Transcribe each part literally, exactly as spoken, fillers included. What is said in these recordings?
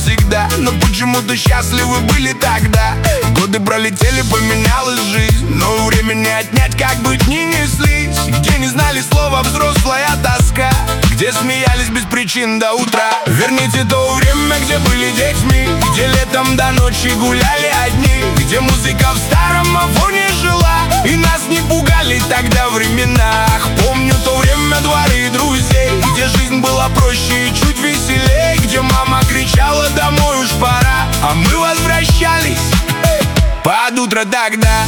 навсегда. Но почему-то счастливы были тогда. Годы пролетели, поменялась жизнь, но время не отнять, как бы дни неслись. Где не знали слова взрослая тоска, где смеялись без причин до утра. Верните то время, где были детьми, где летом до ночи гуляли одни, где музыка в старом афоне жила, и нас не пугали тогда временах. Помню то время, дворы друзей, где жизнь была проще и чуть веселей, где мама кричала: домой уж пора, а мы возвращались под утро тогда.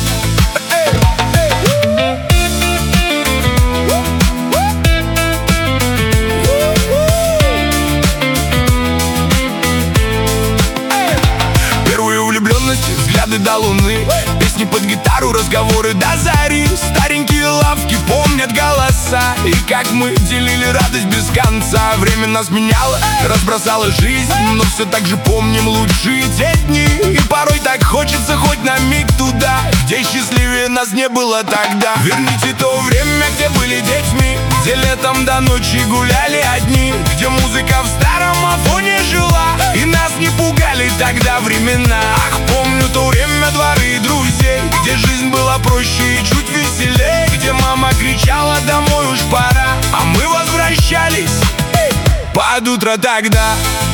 Первые влюбленности, взгляды до луны, песни под гитару, разговоры до зари. Старенькие лавки помнят голоса, и как мы делили радость без конца. Время нас меняло, разбросало жизнь, но все так же помним лучшие те дни. И порой так хочется хоть на миг туда, где счастливее нас не было тогда. Верните то время, где были детьми, где летом до ночи гуляли одни, где музыка в старом афоне жила, и нас не пугали тогда времена. Ах, помню то время, дворы друзей, где жизнь была проще и чуть веселей, где мама кричала: домой уж пора, а мы возвращались под утро тогда.